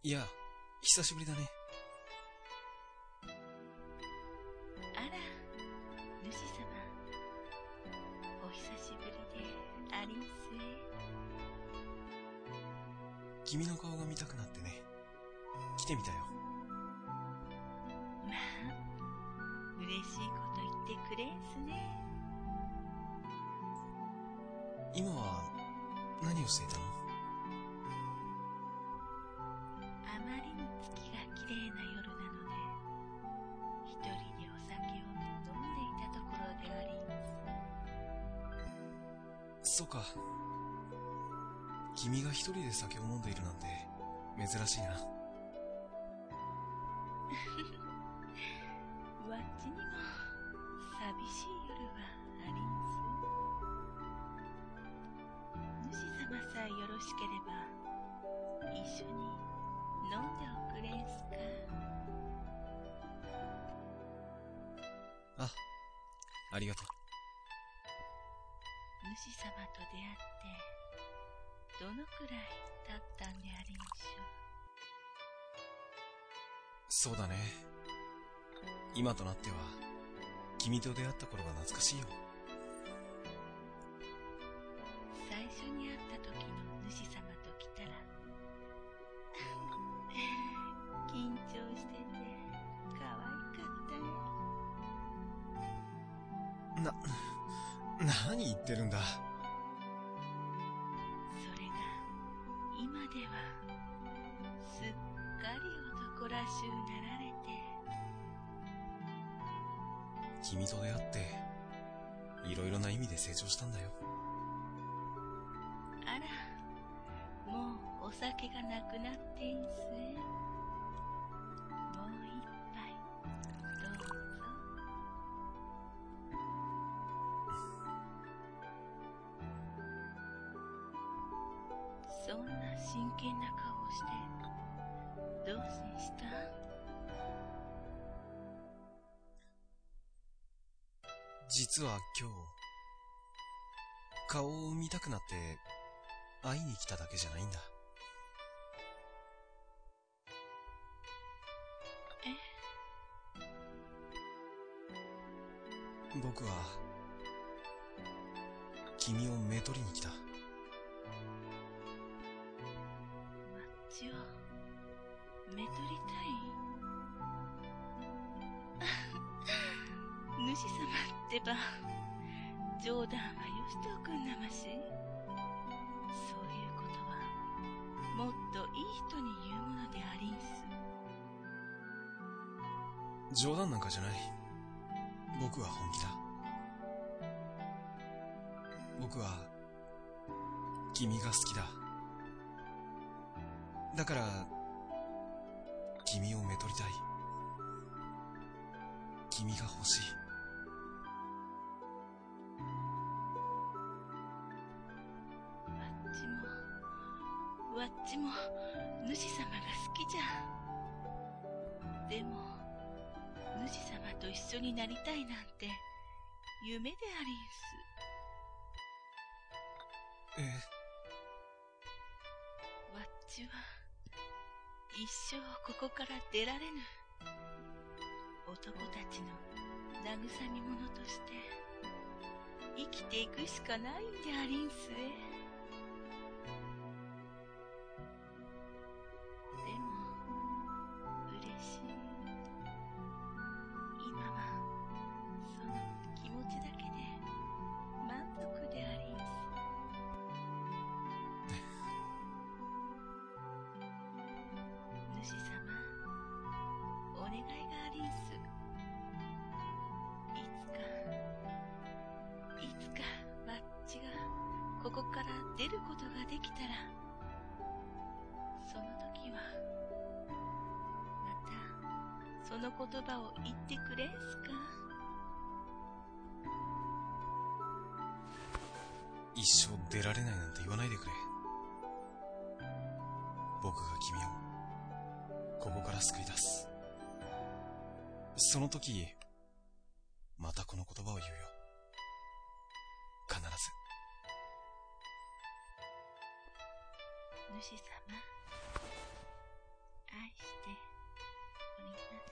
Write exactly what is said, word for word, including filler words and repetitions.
いや、久しぶりだね。 あら、主様、お久しぶりでありんすえ。 君の顔が見たくなってね、来てみたよ。 まあ、嬉しいこと言ってくれんすね。 今は何をしていたの？ あまりに月が綺麗な夜なので、一人でお酒を飲んでいたところでありんす。 そうか。君が一人で酒を飲んでいるなんて珍しいな。 わっちにも寂しい夜はありんす。主様さえよろしければ一緒に飲んでおくれんすか。 あ、ありがとう。 主様と出会ってどのくらい経ったんでありんしょそうだね。今となっては君と出会った頃が懐かしいよ。 う。最初に会った時の主様と来たら緊張してて可愛かったよ。 な、何言ってるんだ。 それが今ではすっかり男らしゅうなられて。 君と出会っていろいろな意味で成長したんだよ。 あら、もうお酒がなくなってんすえ。もう一杯どうぞ。そんな真剣な顔をしてどうしんした？ 実は今日、顔を見たくなって会いに来ただけじゃないんだ。 え？ 僕は君をめとりに来た。 わっちをめとりたい？主様ってば、冗談はよしておくんなまし。そういうことはもっといい人に言うものでありんす。 冗談なんかじゃない。僕は本気だ。僕は君が好きだ。だから君をめとりたい。君が欲しい。 わっちもわっちも主様が好きじゃ。でも主様と一緒になりたいなんて夢でありんす。 えわっちは一生ここから出られぬ。男たちの慰み者として生きていくしかないんでありんすえ。でも嬉しい。今はその気持ちだけで満足でありんす。主様、お願いがありんす。いつかいつかわっちがここから出ることができたら、その時はまたその言葉を言ってくれんすか？ 一生出られないなんて言わないでくれ。僕が君をここから救い出す。その時またこの言葉を言うよ。必ず。 主様、 愛しております。